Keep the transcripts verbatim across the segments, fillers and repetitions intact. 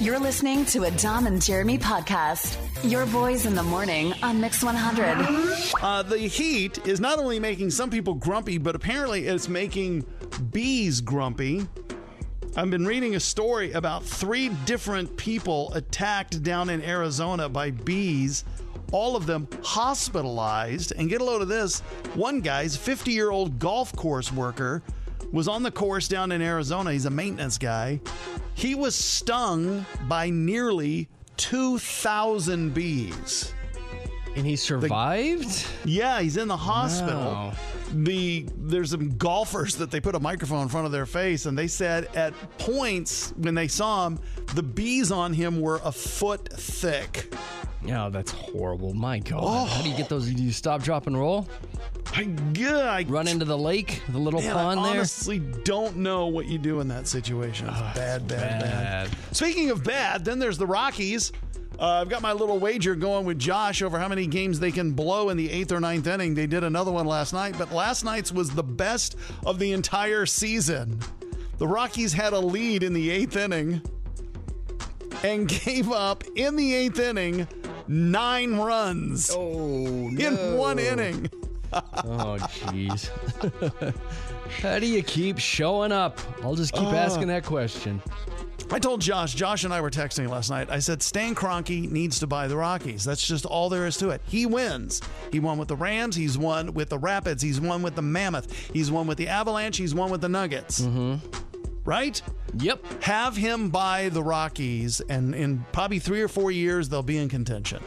You're listening to a Dom and Jeremy podcast. Your boys in the morning on Mix one hundred. Uh, the heat is not only making some people grumpy, but apparently it's making bees grumpy. I've been reading a story about three different people attacked down in Arizona by bees, all of them hospitalized. And get a load of this, one guy's fifty-year-old golf course worker was on the course down in Arizona. He's a maintenance guy. He was stung by nearly two thousand bees. And he survived? The, yeah, he's in the hospital. Wow. The There's some golfers that they put a microphone in front of their face, and they said at points when they saw him, the bees on him were a foot thick. Oh, that's horrible. My God. Oh. How do you get those? Do you stop, drop, and roll? I, yeah, I Run into the lake, the little man, pond I there? honestly don't know what you do in that situation. It's Oh, bad, bad, bad, bad. Speaking of bad, then there's the Rockies. Uh, I've got my little wager going with Josh over how many games they can blow in the eighth or ninth inning. They did another one last night, but last night's was the best of the entire season. The Rockies had a lead in the eighth inning and gave up in the eighth inning nine runs Oh, in no. one inning. Oh, jeez. How do you keep showing up? I'll just keep Uh, asking that question. I told Josh, Josh and I were texting last night. I said, Stan Kroenke needs to buy the Rockies. That's just all there is to it. He wins. He won with the Rams. He's won with the Rapids. He's won with the Mammoth. He's won with the Avalanche. He's won with the Nuggets. Mm-hmm. Right? Yep. Have him buy the Rockies, and in probably three or four years, they'll be in contention.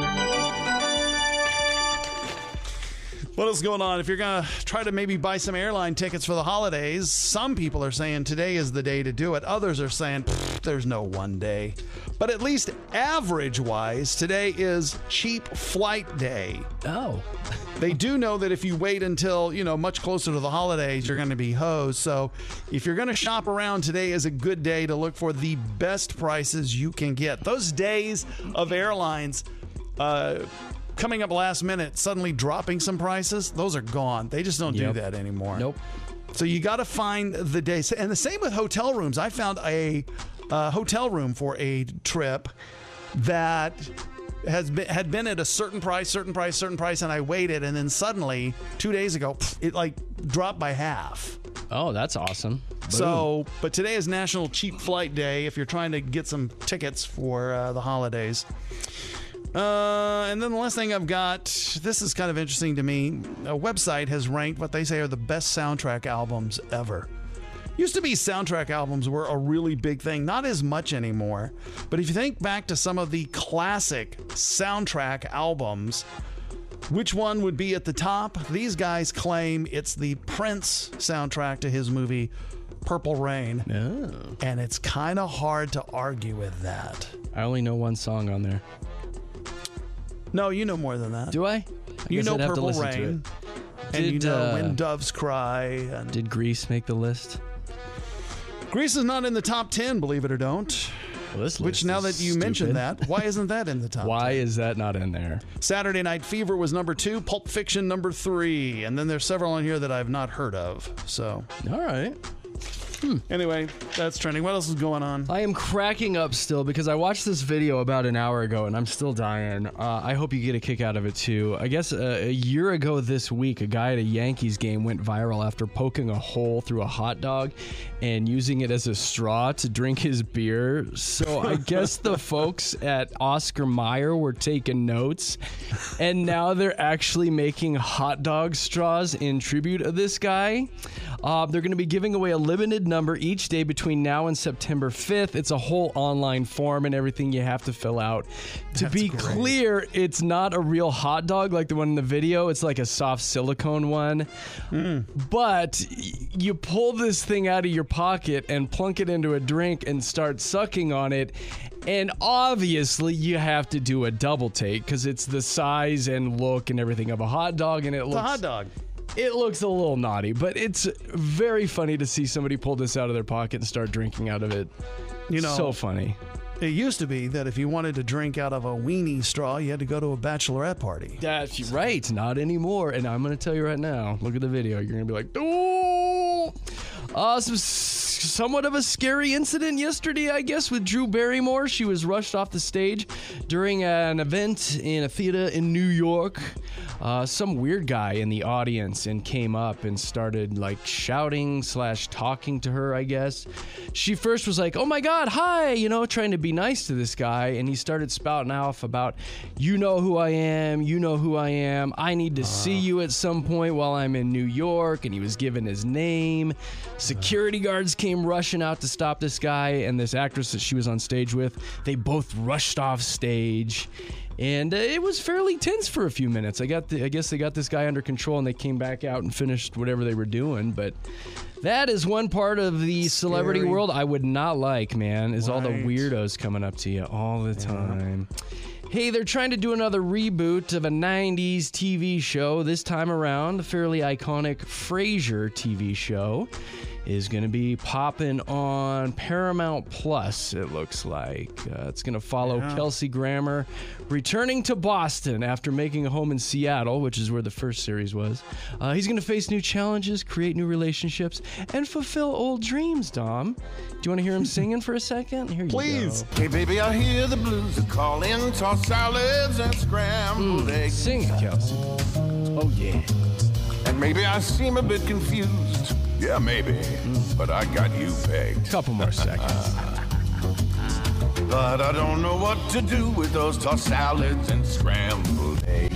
What else is going on? If you're going to try to maybe buy some airline tickets for the holidays, some people are saying today is the day to do it. Others are saying there's no one day. But at least average-wise, today is cheap flight day. Oh. They do know that if you wait until, you know, much closer to the holidays, you're going to be hosed. So if you're going to shop around, today is a good day to look for the best prices you can get. Those days of airlines uh, coming up last minute, suddenly dropping some prices, those are gone. They just don't Yep. do that anymore. Nope. So you got to find the days. And the same with hotel rooms. I found a uh, hotel room for a trip that has been had been at a certain price, certain price, certain price, and I waited, and then suddenly two days ago, it like dropped by half. Oh, that's awesome. Boom. So, but today is National Cheap Flight Day if you're trying to get some tickets for uh, the holidays. Uh, and then the last thing I've got, this is kind of interesting to me. A website has ranked what they say are the best soundtrack albums ever. Used to be soundtrack albums were a really big thing, not as much anymore. But if you think back to some of the classic soundtrack albums, which one would be at the top? These guys claim it's the Prince soundtrack to his movie Purple Rain. Oh. And it's kind of hard to argue with that. I only know one song on there. No, you know more than that. Do I? I You guess know I'd have to Purple listen to Rain. it. And you Did, know uh, When Doves Cry. And Did Grease make the list? Grease is not in the top ten, believe it or don't. Well, this Which, list now is that you mentioned stupid. that, why isn't that in the top Why ten? is that not in there? Saturday Night Fever was number two, Pulp Fiction number three, and then there's several on here that I've not heard of. So, All right. anyway, that's trending. What else is going on? I am cracking up still because I watched this video about an hour ago and I'm still dying. Uh, I hope you get a kick out of it too. I guess uh, a year ago this week, a guy at a Yankees game went viral after poking a hole through a hot dog and using it as a straw to drink his beer. So I guess the folks at Oscar Mayer were taking notes, and now they're actually making hot dog straws in tribute of this guy. Uh, they're going to be giving away a limited number each day between now and September fifth. It's a whole online form and everything you have to fill out. To That's be great. clear, it's not a real hot dog like the one in the video. It's like a soft silicone one. But y- you pull this thing out of your pocket and plunk it into a drink and start sucking on it. And obviously, you have to do a double take because it's the size and look and everything of a hot dog, and it It's looks a hot dog. It looks a little naughty, but it's very funny to see somebody pull this out of their pocket and start drinking out of it. You know, So funny. it used to be that if you wanted to drink out of a weenie straw, you had to go to a bachelorette party. That's right. Not anymore. And I'm going to tell you right now, look at the video. You're going to be like, oh. Uh, some s- somewhat of a scary incident yesterday, I guess, with Drew Barrymore. She was rushed off the stage during an event in a theater in New York. Uh, some weird guy in the audience and came up and started like shouting slash talking to her, I guess. She first was like, oh my God, hi, you know, trying to be nice to this guy. And he started spouting off about, you know who I am, you know who I am. I need to uh. see you at some point while I'm in New York. And he was given his name. Security guards came rushing out to stop this guy and this actress that she was on stage with. They both rushed off stage. And uh, it was fairly tense for a few minutes. I got, the, I guess they got this guy under control, and they came back out and finished whatever they were doing. But that is one part of the Scary. celebrity world I would not like, man. Is right. all the weirdos coming up to you all the time. Yeah. Hey, they're trying to do another reboot of a nineties T V show. This time around, the fairly iconic Frasier T V show is going to be popping on Paramount Plus, it looks like. Uh, it's going to follow yeah. Kelsey Grammer returning to Boston after making a home in Seattle, which is where the first series was. Uh, he's going to face new challenges, create new relationships, and fulfill old dreams, Dom. Do you want to hear him singing for a second? Here you Please. go. Hey, baby, I hear the blues are calling, toss salads and scrambled mm, eggs. Sing it, Kelsey. Oh, yeah. And maybe I seem a bit confused. Yeah, maybe. Mm. But I got you pegged. Couple more seconds. But I don't know what to do with those tossed salads and scrambled eggs.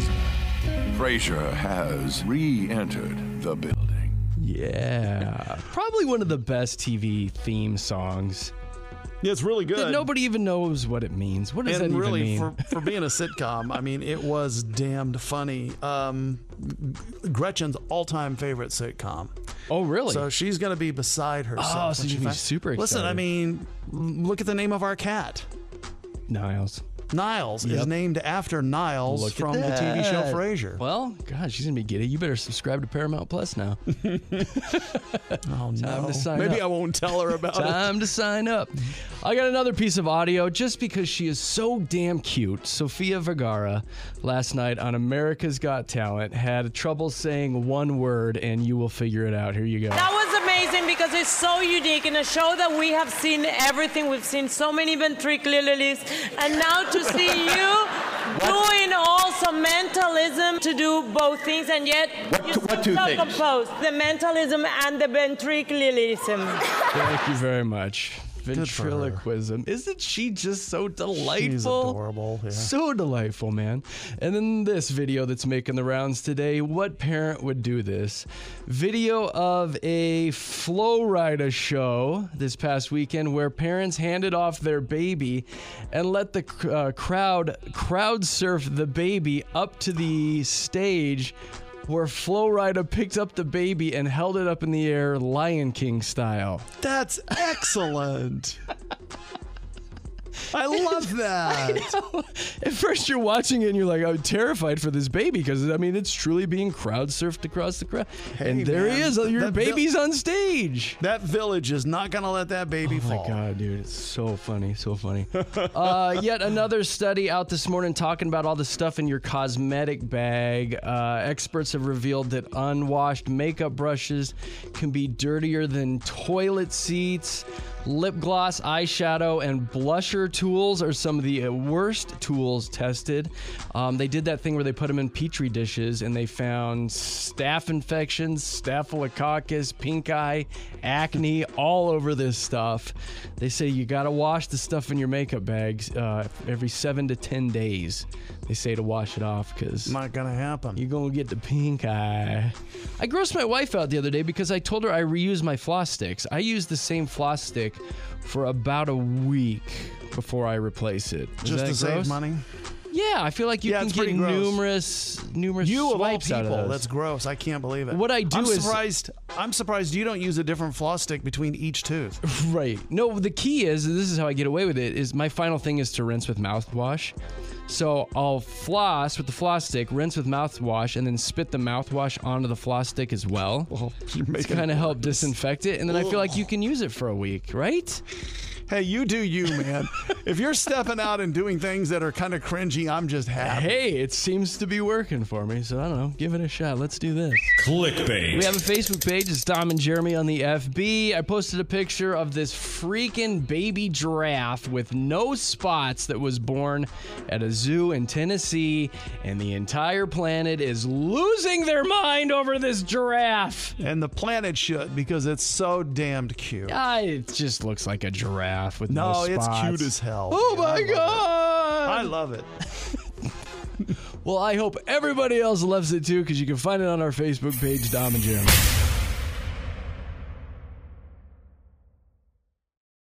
Frasier has re-entered the building. Yeah. Probably one of the best T V theme songs. Yeah, it's really good. That nobody even knows what it means. What does and that really, even mean? for, for being a sitcom, I mean, it was damned funny. Um, Gretchen's all-time favorite sitcom. Oh, really? So she's going to be beside herself. Oh, so she's finds- super excited. Listen, I mean, look at the name of our cat. Niles. Niles Yep. is named after Niles Look at from the T V show Frasier. Well, God, she's going to be giddy. You better subscribe to Paramount Plus now. Oh, Time no. to sign Maybe up. I won't tell her about it. Time to sign up. I got another piece of audio just because she is so damn cute. Sofia Vergara last night on America's Got Talent had trouble saying one word, and you will figure it out. Here you go. That was amazing because it's so unique in a show that we have seen everything. We've seen so many ventriloquists, and now to see you doing also mentalism to do both things, and yet What- you're what so two things? composed. The mentalism and the ventriloquism. Thank you very much. for her. Ventriloquism. Isn't she just so delightful? She's adorable. Yeah. So delightful, man. And then this video that's making the rounds today. What parent would do this? Video of a Flow Rida show this past weekend where parents handed off their baby and let the uh, crowd crowd surf the baby up to the stage where Flow Rida picked up the baby and held it up in the air Lion King style. That's excellent. I love that. I know. At first you're watching it and you're like, I'm terrified for this baby because, I mean, it's truly being crowd surfed across the crowd. Hey, and there man, he is. Your that baby's on stage. That village is not going to let that baby Oh my fall. God, dude. It's so funny. So funny. uh, yet another study out this morning talking about all the stuff in your cosmetic bag. Uh, experts have revealed that unwashed makeup brushes can be dirtier than toilet seats. Lip gloss, eyeshadow, and blusher tools are some of the worst tools tested. Um, they did that thing where they put them in petri dishes and they found staph infections, staphylococcus, pink eye, acne, all over this stuff. They say you gotta wash the stuff in your makeup bags uh, every seven to ten days. They say to wash it off because Not going to happen. you're gonna get the pink eye. I grossed my wife out the other day because I told her I reuse my floss sticks. I use the same floss stick for about a week before I replace it. Is Just that to save gross? money? Yeah, I feel like you Yeah, can it's get pretty gross. numerous, numerous You of all swipes out of people, those. that's gross. I can't believe it. What I do I'm is- surprised. I'm surprised you don't use a different floss stick between each tooth. Right. No, the key is, this is how I get away with it, is my final thing is to rinse with mouthwash. So I'll floss with the floss stick, rinse with mouthwash, and then spit the mouthwash onto the floss stick as well. Well, you're to making kind of it help worse. disinfect it, and then I feel like you can use it for a week, right? Hey, you do you, man. If you're stepping out and doing things that are kind of cringy, I'm just happy. Hey, it seems to be working for me, so I don't know. Give it a shot. Let's do this. Clickbait. We have a Facebook page. It's Dom and Jeremy on the F B. I posted a picture of this freaking baby giraffe with no spots that was born at a zoo in Tennessee, and the entire planet is losing their mind over this giraffe. And the planet should, because it's so damned cute. Ah, it just looks like a giraffe with no, No, spots. it's cute as hell. Oh Yeah, my I god! I love it. Well, I hope everybody else loves it too, because you can find it on our Facebook page, Dom and Jeremy.